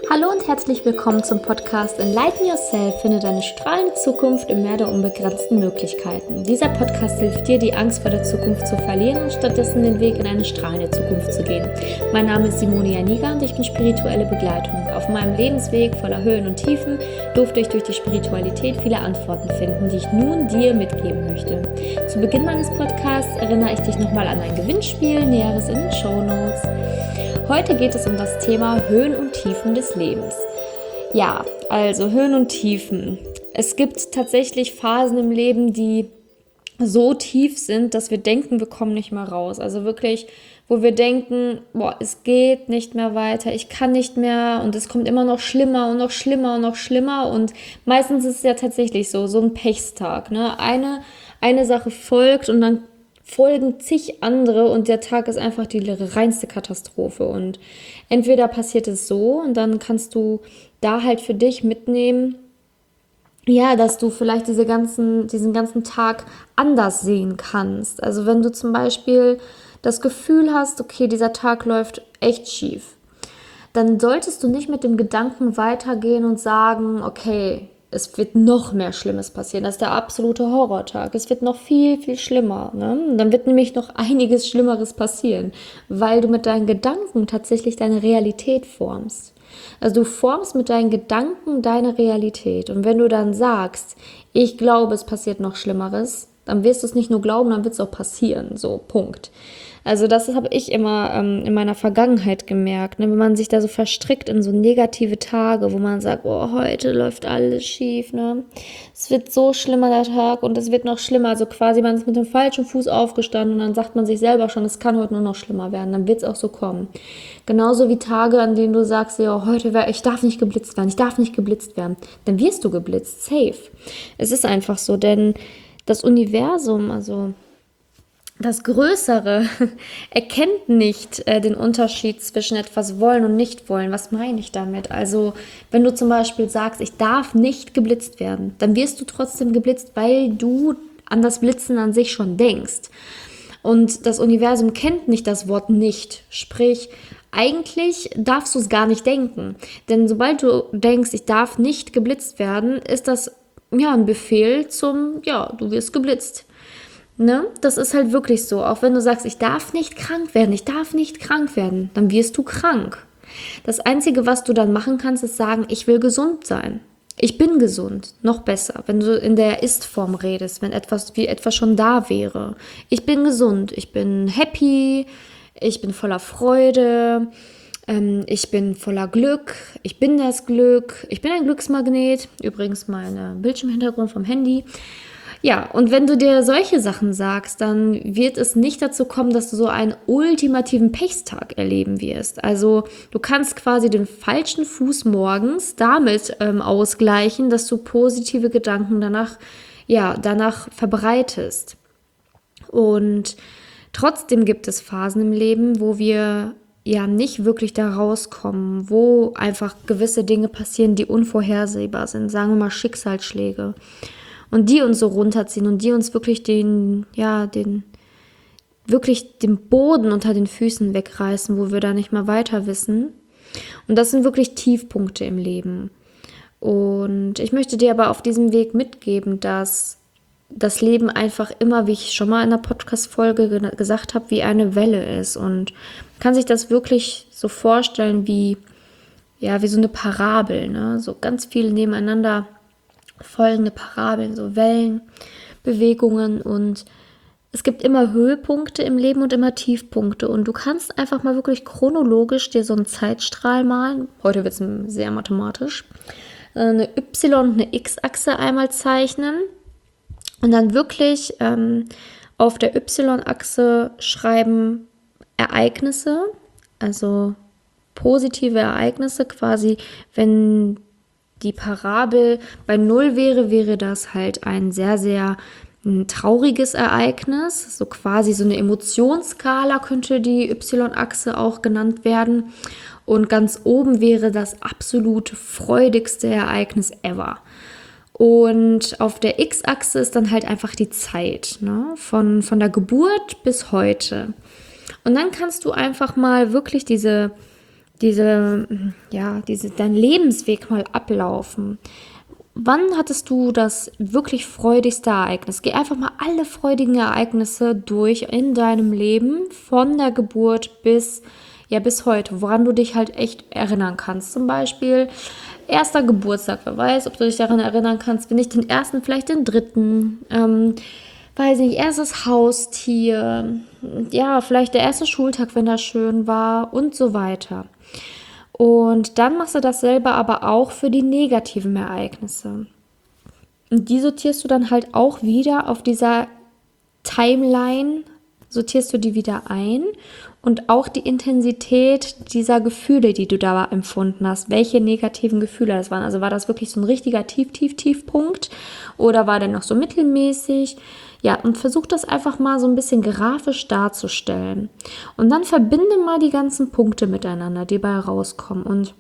Hallo und herzlich willkommen zum Podcast Enlighten Yourself, finde deine strahlende Zukunft im Meer der unbegrenzten Möglichkeiten. Dieser Podcast hilft dir, die Angst vor der Zukunft zu verlieren und stattdessen den Weg in eine strahlende Zukunft zu gehen. Mein Name ist Simone Janiga und ich bin spirituelle Begleitung. Auf meinem Lebensweg voller Höhen und Tiefen durfte ich durch die Spiritualität viele Antworten finden, die ich nun dir mitgeben möchte. Zu Beginn meines Podcasts erinnere ich dich nochmal an ein Gewinnspiel, Näheres in den Shownotes. Heute geht es um das Thema Höhen und Tiefen des Lebens. Ja, also Höhen und Tiefen. Es gibt tatsächlich Phasen im Leben, die so tief sind, dass wir denken, wir kommen nicht mehr raus. Also wirklich, wo wir denken, boah, es geht nicht mehr weiter, ich kann nicht mehr und es kommt immer noch schlimmer und noch schlimmer und noch schlimmer. Und meistens ist es ja tatsächlich so ein Pechstag, ne? Eine Sache folgt und dann folgen zig andere und der Tag ist einfach die reinste Katastrophe. Und entweder passiert es so und dann kannst du da halt für dich mitnehmen, ja, dass du vielleicht diesen ganzen Tag anders sehen kannst. Also wenn du zum Beispiel das Gefühl hast, okay, dieser Tag läuft echt schief, dann solltest du nicht mit dem Gedanken weitergehen und sagen, okay, es wird noch mehr Schlimmes passieren. Das ist der absolute Horrortag. Es wird noch viel, viel schlimmer. Ne? Und dann wird nämlich noch einiges Schlimmeres passieren, weil du mit deinen Gedanken tatsächlich deine Realität formst. Also du formst mit deinen Gedanken deine Realität. Und wenn du dann sagst, ich glaube, es passiert noch Schlimmeres, dann wirst du es nicht nur glauben, dann wird es auch passieren. So, Punkt. Also das habe ich immer in meiner Vergangenheit gemerkt, ne? Wenn man sich da so verstrickt in so negative Tage, wo man sagt, oh, heute läuft alles schief, ne? Es wird so schlimmer der Tag und es wird noch schlimmer. Also quasi man ist mit dem falschen Fuß aufgestanden und dann sagt man sich selber schon, es kann heute nur noch schlimmer werden, dann wird es auch so kommen. Genauso wie Tage, an denen du sagst, ja, ich darf nicht geblitzt werden, dann wirst du geblitzt, safe. Es ist einfach so, denn das Universum, also das Größere, erkennt nicht den Unterschied zwischen etwas wollen und nicht wollen. Was meine ich damit? Also wenn du zum Beispiel sagst, ich darf nicht geblitzt werden, dann wirst du trotzdem geblitzt, weil du an das Blitzen an sich schon denkst. Und das Universum kennt nicht das Wort nicht. Sprich, eigentlich darfst du es gar nicht denken. Denn sobald du denkst, ich darf nicht geblitzt werden, ist das ja ein Befehl zum, ja, du wirst geblitzt. Ne? Das ist halt wirklich so. Auch wenn du sagst, ich darf nicht krank werden, dann wirst du krank. Das Einzige, was du dann machen kannst, ist sagen, ich will gesund sein. Ich bin gesund. Noch besser, wenn du in der Ist-Form redest, wenn etwas schon da wäre. Ich bin gesund, ich bin happy, ich bin voller Freude, ich bin voller Glück, ich bin das Glück, ich bin ein Glücksmagnet. Übrigens mein Bildschirmhintergrund vom Handy. Ja, und wenn du dir solche Sachen sagst, dann wird es nicht dazu kommen, dass du so einen ultimativen Pechstag erleben wirst. Also du kannst quasi den falschen Fuß morgens damit ausgleichen, dass du positive Gedanken danach verbreitest. Und trotzdem gibt es Phasen im Leben, wo wir ja nicht wirklich da rauskommen, wo einfach gewisse Dinge passieren, die unvorhersehbar sind, sagen wir mal Schicksalsschläge. Und die uns so runterziehen und die uns wirklich den Boden unter den Füßen wegreißen, wo wir da nicht mehr weiter wissen. Und das sind wirklich Tiefpunkte im Leben. Und ich möchte dir aber auf diesem Weg mitgeben, dass das Leben einfach immer, wie ich schon mal in der Podcast-Folge gesagt habe, wie eine Welle ist. Und man kann sich das wirklich so vorstellen wie so eine Parabel, ne? So ganz viele nebeneinander folgende Parabeln, so Wellenbewegungen, und es gibt immer Höhepunkte im Leben und immer Tiefpunkte und du kannst einfach mal wirklich chronologisch dir so einen Zeitstrahl malen, heute wird es sehr mathematisch, eine Y- und eine X-Achse einmal zeichnen und dann wirklich auf der Y-Achse schreiben Ereignisse, also positive Ereignisse, quasi wenn die Parabel bei 0 wäre das halt ein sehr, sehr trauriges Ereignis. So quasi so eine Emotionsskala könnte die Y-Achse auch genannt werden. Und ganz oben wäre das absolut freudigste Ereignis ever. Und auf der X-Achse ist dann halt einfach die Zeit, ne? Von der Geburt bis heute. Und dann kannst du einfach mal wirklich diese dein Lebensweg mal ablaufen. Wann hattest du das wirklich freudigste Ereignis? Geh einfach mal alle freudigen Ereignisse durch in deinem Leben, von der Geburt bis heute, woran du dich halt echt erinnern kannst. Zum Beispiel erster Geburtstag, wer weiß, ob du dich daran erinnern kannst, wenn nicht den ersten, vielleicht den dritten, weiß nicht, erstes Haustier, ja, vielleicht der erste Schultag, wenn das schön war und so weiter. Und dann machst du dasselbe aber auch für die negativen Ereignisse. Und die sortierst du dann halt auch wieder auf dieser Timeline, sortierst du die wieder ein und auch die Intensität dieser Gefühle, die du da empfunden hast. Welche negativen Gefühle das waren. Also war das wirklich so ein richtiger Tiefpunkt oder war der noch so mittelmäßig? Ja, und versuch das einfach mal so ein bisschen grafisch darzustellen. Und dann verbinde mal die ganzen Punkte miteinander, die dabei rauskommen. Und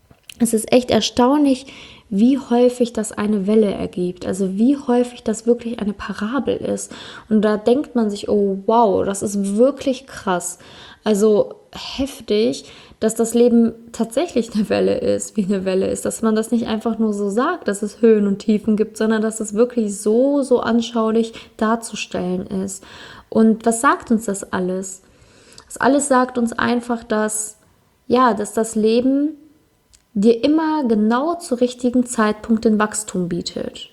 es ist echt erstaunlich, wie häufig das eine Welle ergibt. Also wie häufig das wirklich eine Parabel ist. Und da denkt man sich, oh wow, das ist wirklich krass. Also heftig, dass das Leben tatsächlich eine Welle ist, wie eine Welle ist. Dass man das nicht einfach nur so sagt, dass es Höhen und Tiefen gibt, sondern dass es wirklich so anschaulich darzustellen ist. Und was sagt uns das alles? Das alles sagt uns einfach, dass das Leben dir immer genau zu richtigen Zeitpunkt den Wachstum bietet.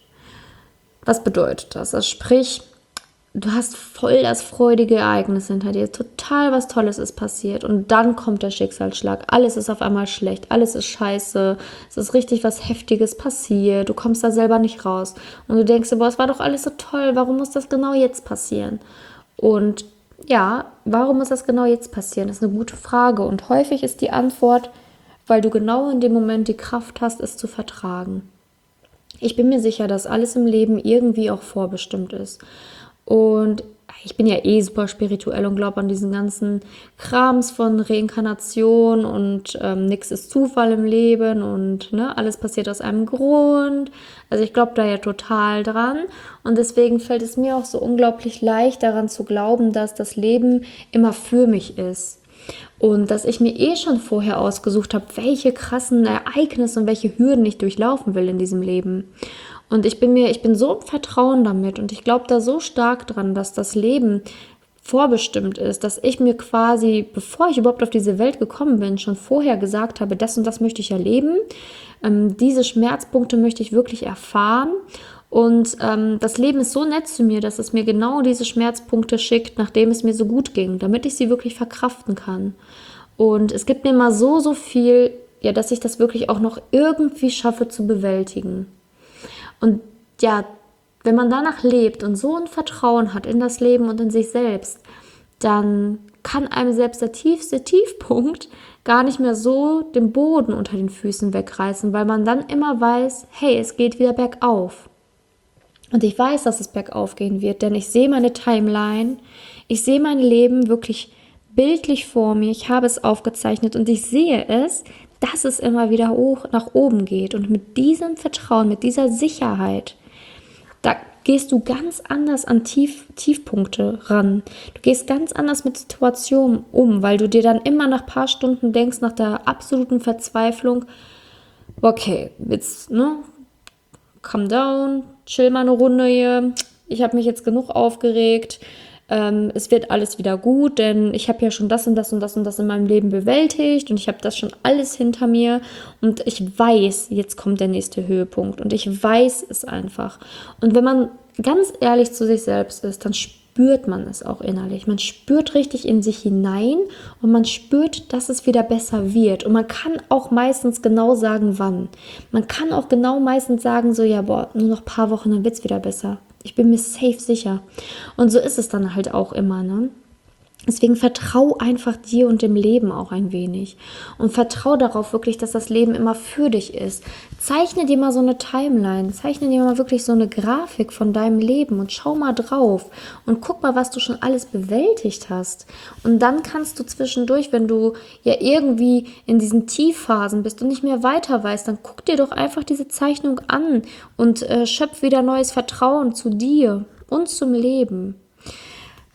Was bedeutet das? Also sprich, du hast voll das freudige Ereignis hinter dir, total was Tolles ist passiert und dann kommt der Schicksalsschlag. Alles ist auf einmal schlecht, alles ist scheiße, es ist richtig was Heftiges passiert, du kommst da selber nicht raus und du denkst dir, boah, es war doch alles so toll, warum muss das genau jetzt passieren? Und ja, warum muss das genau jetzt passieren? Das ist eine gute Frage und häufig ist die Antwort, weil du genau in dem Moment die Kraft hast, es zu vertragen. Ich bin mir sicher, dass alles im Leben irgendwie auch vorbestimmt ist. Und ich bin ja super spirituell und glaube an diesen ganzen Krams von Reinkarnation und nichts ist Zufall im Leben und alles passiert aus einem Grund. Also ich glaube da ja total dran und deswegen fällt es mir auch so unglaublich leicht daran zu glauben, dass das Leben immer für mich ist. Und dass ich mir schon vorher ausgesucht habe, welche krassen Ereignisse und welche Hürden ich durchlaufen will in diesem Leben. Und ich bin so im Vertrauen damit und ich glaube da so stark dran, dass das Leben vorbestimmt ist, dass ich mir quasi, bevor ich überhaupt auf diese Welt gekommen bin, schon vorher gesagt habe, das und das möchte ich erleben, diese Schmerzpunkte möchte ich wirklich erfahren. Und das Leben ist so nett zu mir, dass es mir genau diese Schmerzpunkte schickt, nachdem es mir so gut ging, damit ich sie wirklich verkraften kann. Und es gibt mir mal so viel, ja, dass ich das wirklich auch noch irgendwie schaffe zu bewältigen. Und ja, wenn man danach lebt und so ein Vertrauen hat in das Leben und in sich selbst, dann kann einem selbst der tiefste Tiefpunkt gar nicht mehr so den Boden unter den Füßen wegreißen, weil man dann immer weiß, hey, es geht wieder bergauf. Und ich weiß, dass es bergauf gehen wird, denn ich sehe meine Timeline, ich sehe mein Leben wirklich bildlich vor mir, ich habe es aufgezeichnet und ich sehe es, dass es immer wieder hoch nach oben geht. Und mit diesem Vertrauen, mit dieser Sicherheit, da gehst du ganz anders an Tiefpunkte ran. Du gehst ganz anders mit Situationen um, weil du dir dann immer nach ein paar Stunden denkst, nach der absoluten Verzweiflung, okay, jetzt, calm down, chill mal eine Runde hier, ich habe mich jetzt genug aufgeregt, es wird alles wieder gut, denn ich habe ja schon das und das und das und das in meinem Leben bewältigt und ich habe das schon alles hinter mir und ich weiß, jetzt kommt der nächste Höhepunkt und ich weiß es einfach. Und wenn man ganz ehrlich zu sich selbst ist, dann spürt man es auch innerlich. Man spürt richtig in sich hinein und man spürt, dass es wieder besser wird. Und man kann auch meistens genau sagen, wann. Man kann auch genau meistens sagen, so ja, boah, nur noch ein paar Wochen, dann wird es wieder besser. Ich bin mir safe sicher. Und so ist es dann halt auch immer, ne? Deswegen vertrau einfach dir und dem Leben auch ein wenig. Und vertrau darauf wirklich, dass das Leben immer für dich ist. Zeichne dir mal so eine Timeline. Zeichne dir mal wirklich so eine Grafik von deinem Leben und schau mal drauf. Und guck mal, was du schon alles bewältigt hast. Und dann kannst du zwischendurch, wenn du ja irgendwie in diesen Tiefphasen bist und nicht mehr weiter weißt, dann guck dir doch einfach diese Zeichnung an und schöpf wieder neues Vertrauen zu dir und zum Leben.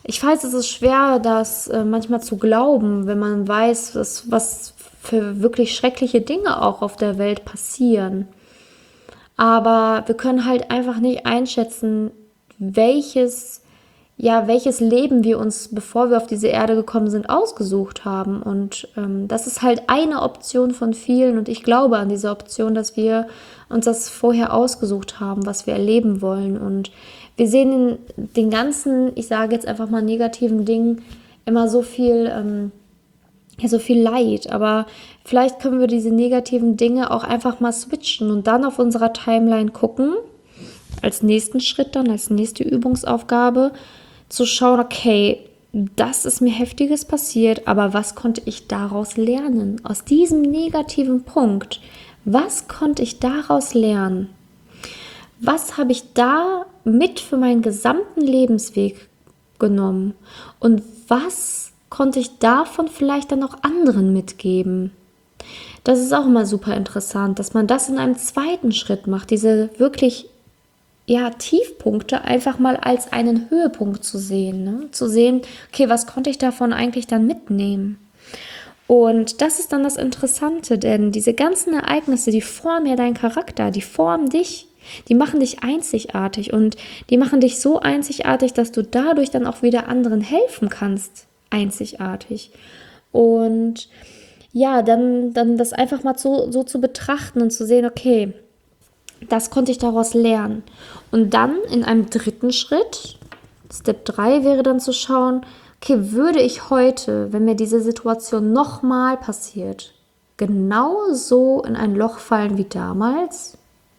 Ich weiß, es ist schwer, das manchmal zu glauben, wenn man weiß, was für wirklich schreckliche Dinge auch auf der Welt passieren. Aber wir können halt einfach nicht einschätzen, welches Leben wir uns, bevor wir auf diese Erde gekommen sind, ausgesucht haben. Und das ist halt eine Option von vielen. Und ich glaube an diese Option, dass wir uns das vorher ausgesucht haben, was wir erleben wollen. Und wir sehen in den ganzen, ich sage jetzt einfach mal negativen Dingen, immer so viel Leid, aber vielleicht können wir diese negativen Dinge auch einfach mal switchen und dann auf unserer Timeline gucken, als nächsten Schritt dann, als nächste Übungsaufgabe, zu schauen, okay, das ist mir Heftiges passiert, aber was konnte ich daraus lernen? Aus diesem negativen Punkt, was konnte ich daraus lernen? Was habe ich da mit für meinen gesamten Lebensweg genommen? Und was konnte ich davon vielleicht dann auch anderen mitgeben? Das ist auch immer super interessant, dass man das in einem zweiten Schritt macht, diese wirklich Tiefpunkte einfach mal als einen Höhepunkt zu sehen. Ne? Zu sehen, okay, was konnte ich davon eigentlich dann mitnehmen? Und das ist dann das Interessante, denn diese ganzen Ereignisse, die formen ja deinen Charakter, die formen dich, die machen dich einzigartig und die machen dich so einzigartig, dass du dadurch dann auch wieder anderen helfen kannst. Einzigartig. Und ja, dann das einfach mal so zu betrachten und zu sehen, okay, das konnte ich daraus lernen. Und dann in einem dritten Schritt, Step 3 wäre dann zu schauen, okay, würde ich heute, wenn mir diese Situation nochmal passiert, genauso in ein Loch fallen wie damals?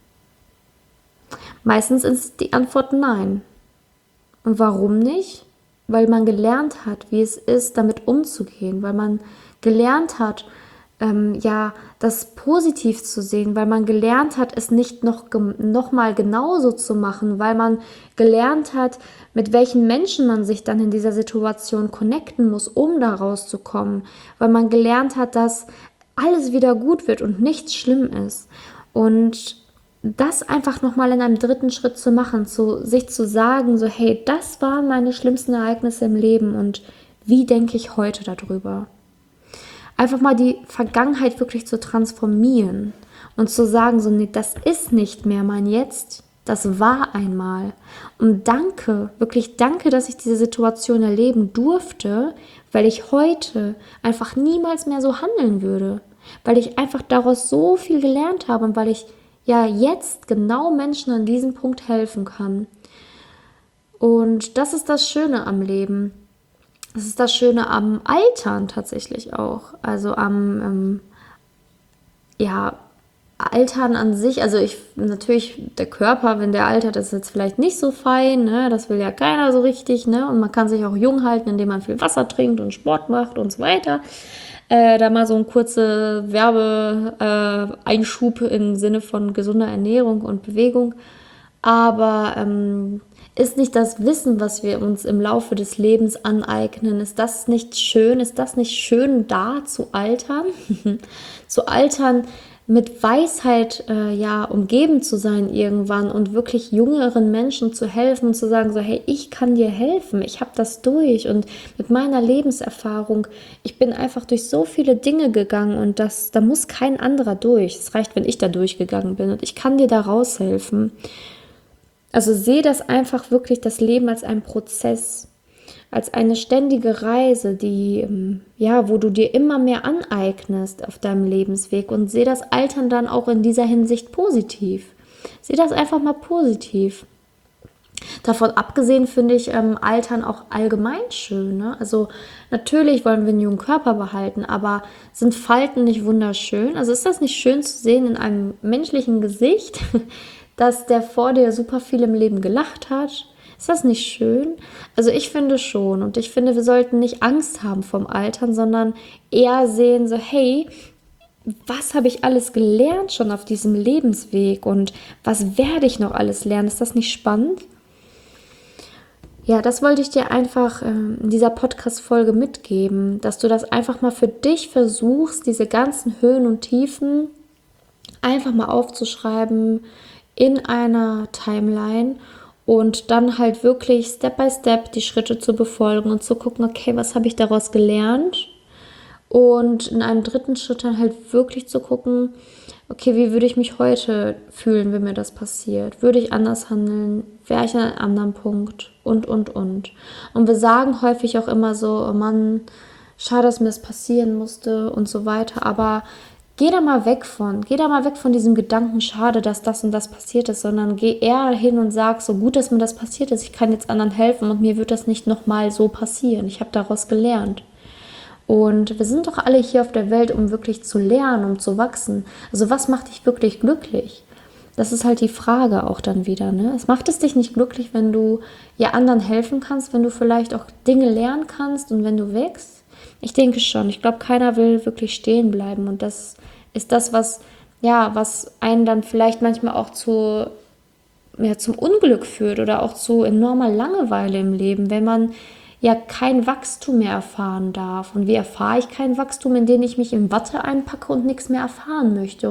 Meistens ist die Antwort nein. Und warum nicht? Weil man gelernt hat, wie es ist, damit umzugehen, weil man gelernt hat, das positiv zu sehen, weil man gelernt hat, es nicht noch mal genauso zu machen, weil man gelernt hat, mit welchen Menschen man sich dann in dieser Situation connecten muss, um da rauszukommen, weil man gelernt hat, dass alles wieder gut wird und nichts schlimm ist. Und das einfach nochmal in einem dritten Schritt zu machen, sich zu sagen, so hey, das waren meine schlimmsten Ereignisse im Leben und wie denke ich heute darüber? Einfach mal die Vergangenheit wirklich zu transformieren und zu sagen, so nee, das ist nicht mehr mein Jetzt, das war einmal. Und danke, wirklich danke, dass ich diese Situation erleben durfte, weil ich heute einfach niemals mehr so handeln würde, weil ich einfach daraus so viel gelernt habe und weil ich jetzt genau Menschen an diesem Punkt helfen kann. Und das ist das Schöne am Leben. Das ist das Schöne am Altern tatsächlich auch. Also am Altern an sich. Also natürlich, der Körper, wenn der altert, ist jetzt vielleicht nicht so fein. Ne? Das will ja keiner so richtig. Ne? Und man kann sich auch jung halten, indem man viel Wasser trinkt und Sport macht und so weiter. Da mal so ein kurzer Werbeeinschub im Sinne von gesunder Ernährung und Bewegung. Aber ist nicht das Wissen, was wir uns im Laufe des Lebens aneignen, ist das nicht schön? Ist das nicht schön, da zu altern? Zu altern, mit Weisheit umgeben zu sein irgendwann und wirklich jüngeren Menschen zu helfen und zu sagen, so hey, ich kann dir helfen, ich habe das durch und mit meiner Lebenserfahrung, ich bin einfach durch so viele Dinge gegangen und da muss kein anderer durch. Es reicht, wenn ich da durchgegangen bin und ich kann dir da raushelfen. Also sehe das einfach wirklich, das Leben als einen Prozess, als eine ständige Reise, wo du dir immer mehr aneignest auf deinem Lebensweg und sehe das Altern dann auch in dieser Hinsicht positiv. Sehe das einfach mal positiv. Davon abgesehen finde ich Altern auch allgemein schön. Ne? Also natürlich wollen wir einen jungen Körper behalten, aber sind Falten nicht wunderschön? Also ist das nicht schön zu sehen in einem menschlichen Gesicht, dass der vor dir super viel im Leben gelacht hat? Ist das nicht schön? Also ich finde schon. Und ich finde, wir sollten nicht Angst haben vom Altern, sondern eher sehen so, hey, was habe ich alles gelernt schon auf diesem Lebensweg und was werde ich noch alles lernen? Ist das nicht spannend? Ja, das wollte ich dir einfach in dieser Podcast-Folge mitgeben, dass du das einfach mal für dich versuchst, diese ganzen Höhen und Tiefen einfach mal aufzuschreiben in einer Timeline Und dann halt wirklich Step by Step die Schritte zu befolgen und zu gucken, okay, was habe ich daraus gelernt? Und in einem dritten Schritt dann halt wirklich zu gucken, okay, wie würde ich mich heute fühlen, wenn mir das passiert? Würde ich anders handeln? Wäre ich an einem anderen Punkt? Und. Und wir sagen häufig auch immer so, oh Mann, schade, dass mir das passieren musste und so weiter. Aber geh da mal weg von diesem Gedanken, schade, dass das und das passiert ist, sondern geh eher hin und sag, so gut, dass mir das passiert ist, ich kann jetzt anderen helfen und mir wird das nicht nochmal so passieren. Ich habe daraus gelernt. Und wir sind doch alle hier auf der Welt, um wirklich zu lernen, um zu wachsen. Also was macht dich wirklich glücklich? Das ist halt die Frage auch dann wieder. Ne? Es macht es dich nicht glücklich, wenn du ja anderen helfen kannst, wenn du vielleicht auch Dinge lernen kannst und wenn du wächst? Ich denke schon. Ich glaube, keiner will wirklich stehen bleiben. Und das ist das, was einen dann vielleicht manchmal auch zum Unglück führt oder auch zu enormer Langeweile im Leben, wenn man ja kein Wachstum mehr erfahren darf. Und wie erfahre ich kein Wachstum? Indem ich mich in Watte einpacke und nichts mehr erfahren möchte.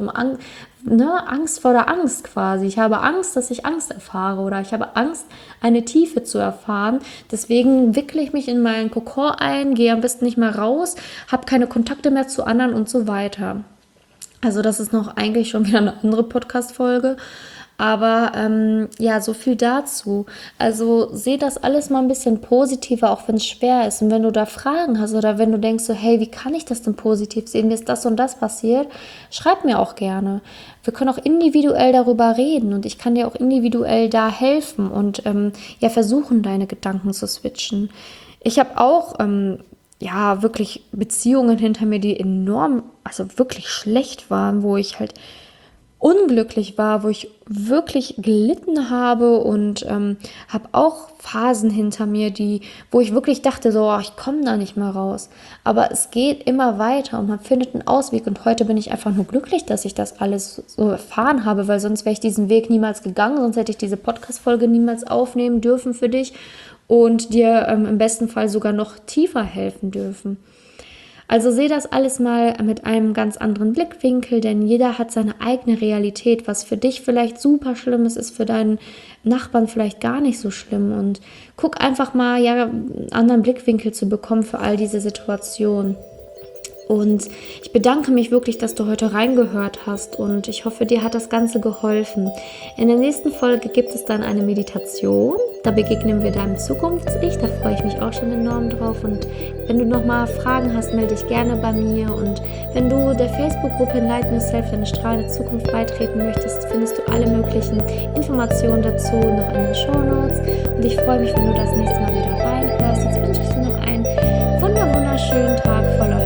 Angst vor der Angst quasi. Ich habe Angst, dass ich Angst erfahre oder ich habe Angst, eine Tiefe zu erfahren. Deswegen wickle ich mich in meinen Kokon ein, gehe am besten nicht mehr raus, habe keine Kontakte mehr zu anderen und so weiter. Also das ist noch eigentlich schon wieder eine andere Podcast-Folge. Aber so viel dazu. Also seh das alles mal ein bisschen positiver, auch wenn es schwer ist. Und wenn du da Fragen hast oder wenn du denkst so, hey, wie kann ich das denn positiv sehen? Mir ist das und das passiert. Schreib mir auch gerne. Wir können auch individuell darüber reden und ich kann dir auch individuell da helfen und versuchen, deine Gedanken zu switchen. Ich habe auch wirklich Beziehungen hinter mir, die enorm, also wirklich schlecht waren, wo ich halt unglücklich war, wo ich wirklich gelitten habe und habe auch Phasen hinter mir, wo ich wirklich dachte, so, ich komme da nicht mehr raus. Aber es geht immer weiter und man findet einen Ausweg und heute bin ich einfach nur glücklich, dass ich das alles so erfahren habe, weil sonst wäre ich diesen Weg niemals gegangen, sonst hätte ich diese Podcast-Folge niemals aufnehmen dürfen für dich und dir im besten Fall sogar noch tiefer helfen dürfen. Also sehe das alles mal mit einem ganz anderen Blickwinkel, denn jeder hat seine eigene Realität. Was für dich vielleicht super schlimm ist für deinen Nachbarn vielleicht gar nicht so schlimm. Und guck einfach mal, einen anderen Blickwinkel zu bekommen für all diese Situationen. Und ich bedanke mich wirklich, dass du heute reingehört hast und ich hoffe, dir hat das Ganze geholfen. In der nächsten Folge gibt es dann eine Meditation. Da begegnen wir deinem Zukunfts-Ich. Da freue ich mich auch schon enorm drauf. Und wenn du nochmal Fragen hast, melde dich gerne bei mir. Und wenn du der Facebook-Gruppe Enlighten Yourself, deine strahlende Zukunft beitreten möchtest, findest du alle möglichen Informationen dazu noch in den Shownotes. Und ich freue mich, wenn du das nächste Mal wieder reinhörst. Jetzt wünsche ich dir noch einen wunderschönen Tag voller